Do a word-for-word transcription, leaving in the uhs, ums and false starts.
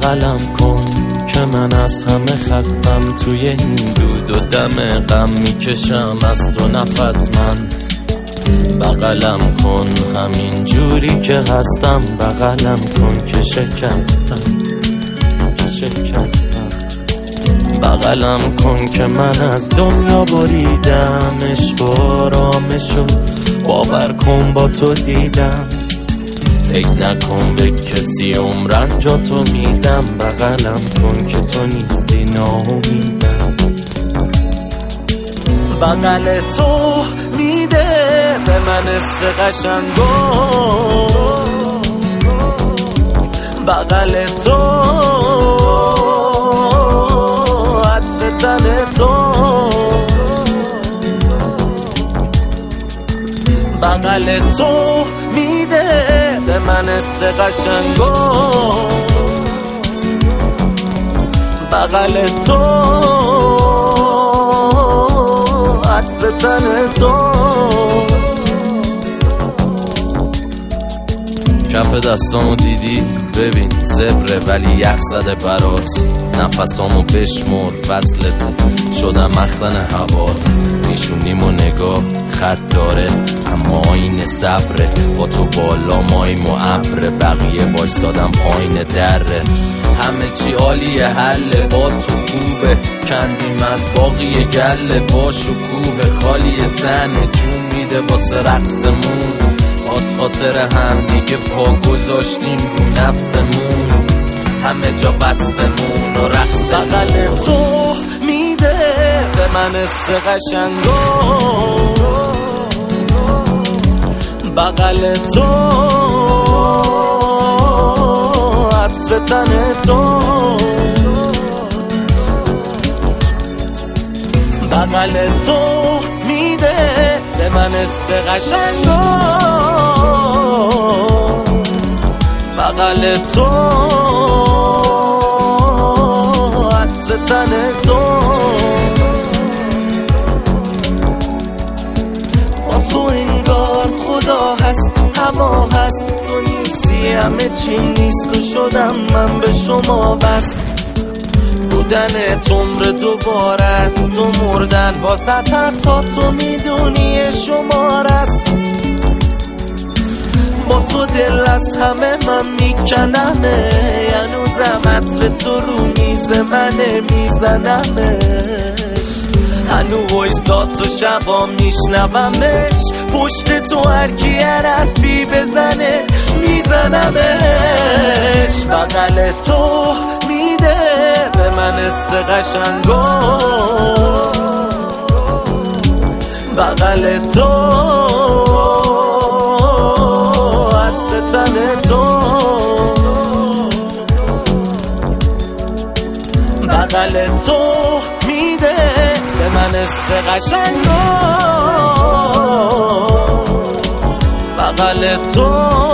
بغلم کن که من از همه خستم، توی این دود و دم غم میکشم از تو نفس من. بغلم کن همین جوری که هستم، بغلم کن که شکستم که شکستم. بغلم کن که من از دنیا بریدم، عشق و آرامشو باور کن با تو دیدم. فکر نکن به کسی عمرن جا تو میدم، بغلم کن که تو نیستی ناامیدم. بغل تو میده به من حس قشنگو، بغل تو عطر تن تو، بغل تو میده به من حس قشنگو، بغل تو عطر تن تو. کف دستامو دیدی؟ ببین زبره ولی یخ زده برات، نفسامو بشمر فصلته شدم مخزن هوات. نیشونیم و نگاه خط داره اما آینه صبره، با تو بالا مایم و ابره، بقیه وایسادم پایین دره. همه چی عالیه حله با تو خوبه، کندیم از باقی گله با شکوه، خالی سنه جون میده واسه رقصمون، باز خاطر هم دیگه پا گذاشتیم رو نفسمون، همه جا وصفمون و رقص. بغل تو میده به من حس قشنگو، بغل تو عطر تن تو، بغل تو میده به من حس قشنگو، بغل تو عطر تن تو. با تو انگار خدا هست هوا هست، تو نیستی همه چی نیست و شدم من به شما بس. بودن تمر دوباره است و مردن واسه تا تو میدونی شمار است. با تو دل از همه من میکنمه، هنوزم عطر تو رو میز منه میزنمش، هنو وایسات و شبا میشنومش، پشت تو هرکی هر حرفی بزنه میزنمش. بغل تو میده به من حس قشنگو، بغل تو عطر تن تو، بغل تو میده به من حس قشنگو، بغل تو